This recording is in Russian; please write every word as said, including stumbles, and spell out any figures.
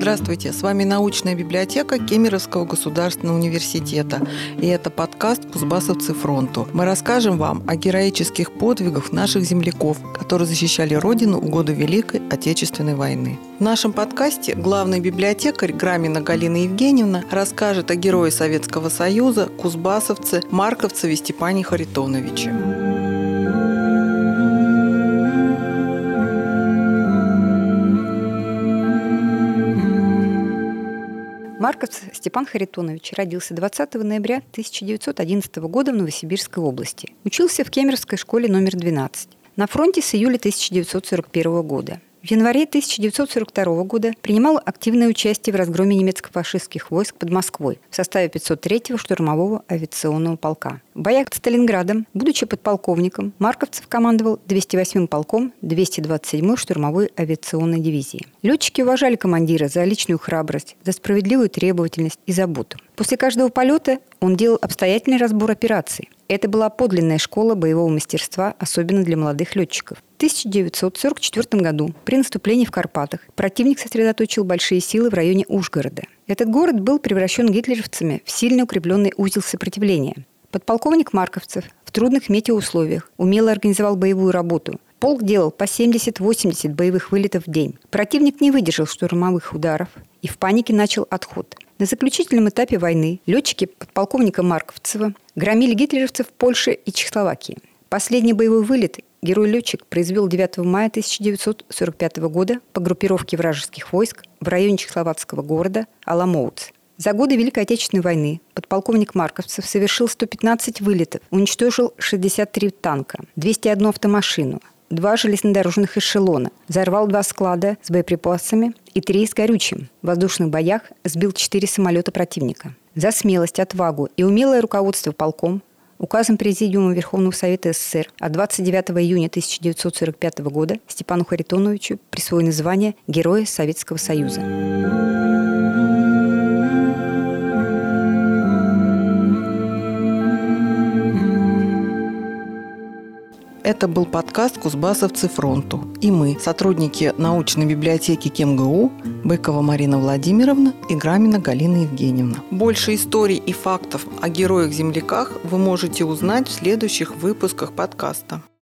Здравствуйте, с вами научная библиотека Кемеровского государственного университета, и это подкаст «Кузбассовцы фронту». Мы расскажем вам о героических подвигах наших земляков, которые защищали Родину в годы Великой Отечественной войны. В нашем подкасте главный библиотекарь Грамина Галина Евгеньевна расскажет о герое Советского Союза, кузбассовце, марковцеве Степане Харитоновиче. Марковцев Степан Харитонович родился двадцатого ноября тысяча девятьсот одиннадцатого года в Новосибирской области. Учился в Кемеровской школе номер двенадцать. На фронте с июля тысяча девятьсот сорок первого года. В январе тысяча девятьсот сорок второго года принимал активное участие в разгроме немецко-фашистских войск под Москвой в составе пятьсот третьего штурмового авиационного полка. В боях под Сталинградом, будучи подполковником, Марковцев командовал двести восьмым полком двести двадцать седьмой штурмовой авиационной дивизии. Летчики уважали командира за личную храбрость, за справедливую требовательность и заботу. После каждого полета он делал обстоятельный разбор операций. Это была подлинная школа боевого мастерства, особенно для молодых летчиков. В тысяча девятьсот сорок четвёртом году при наступлении в Карпатах противник сосредоточил большие силы в районе Ужгорода. Этот город был превращен гитлеровцами в сильно укрепленный узел сопротивления. Подполковник Марковцев в трудных метеоусловиях умело организовал боевую работу. Полк делал по семьдесят-восемьдесят боевых вылетов в день. Противник не выдержал штурмовых ударов и в панике начал отход. На заключительном этапе войны летчики подполковника Марковцева громили гитлеровцев в Польше и Чехословакии. Последний боевой вылет герой-летчик произвел девятого мая тысяча девятьсот сорок пятого года по группировке вражеских войск в районе чехословацкого города Аламоуц. За годы Великой Отечественной войны подполковник Марковцев совершил сто пятнадцать вылетов, уничтожил шестьдесят три танка, двести одну автомашину, два железнодорожных эшелона, взорвал два склада с боеприпасами и три с горючим. В воздушных боях сбил четыре самолета противника. За смелость, отвагу и умелое руководство полком указом Президиума Верховного Совета СССР от двадцать девятого июня тысяча девятьсот сорок пятого года Степану Харитоновичу присвоено звание Героя Советского Союза. Это был подкаст «Кузбассовцы фронту». И мы, сотрудники научной библиотеки КемГУ, Быкова Марина Владимировна и Грамина Галина Евгеньевна. Больше историй и фактов о героях-земляках вы можете узнать в следующих выпусках подкаста.